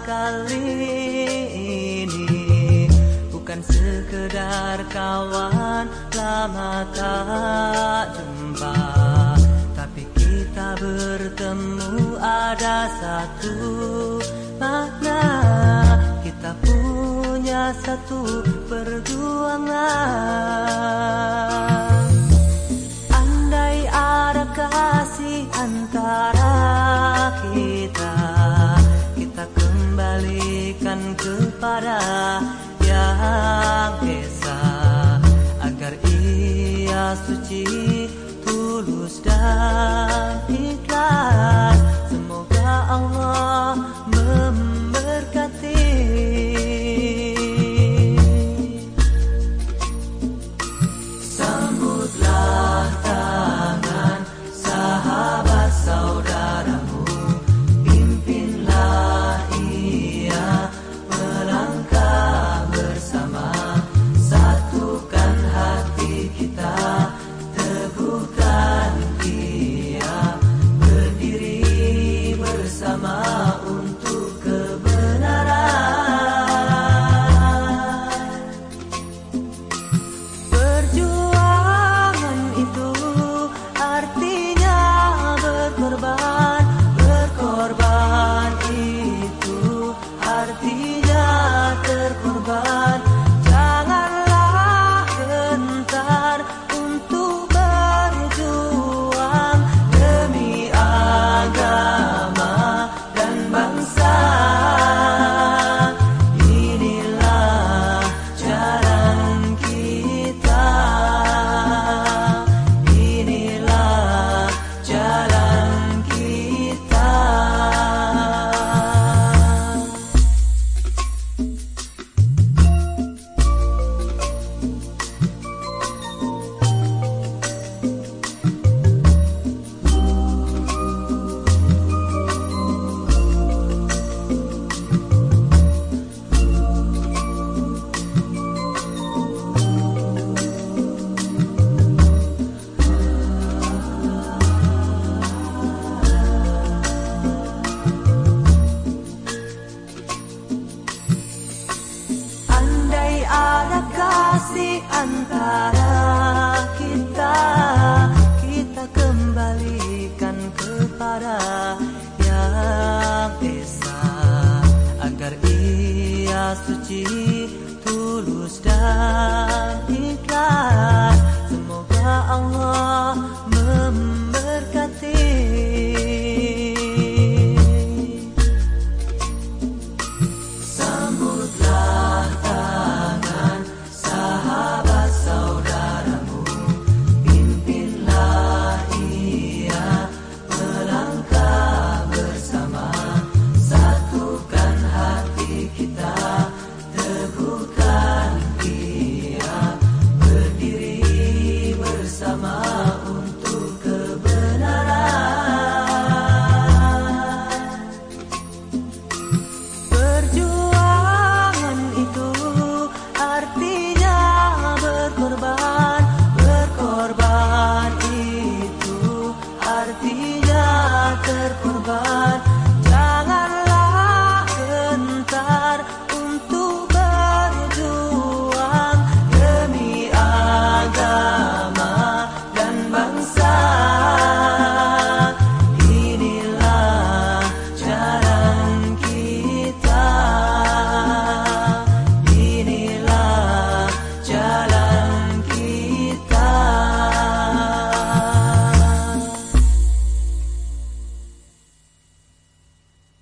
kali ini bukan sekedar kawan lama tak jumpa, tapi kita bertemu ada satu makna. Kita punya satu perjuangan. Andai ada kasih antara kita, kita kembalikan kepada Yang Esa, agar ia suci, tulus dan ikhlas. Semoga Allah memberkati. Sambutlah tangan sahabat saudaramu, pimpinlah ia melangkah bersama, satukan hati kita, teguhkan ia, berdiri bersama untuk kebenaran. Perjuangan itu artinya berkorban, berkorban itu artinya terkorban. Janganlah gentar untuk berjuang demi agama dan bangsa. Inilah jalan kita, inilah jalan kita. Andai ada kasih antara kita, kita kembalikan kepada Yang Esa, agar ia suci,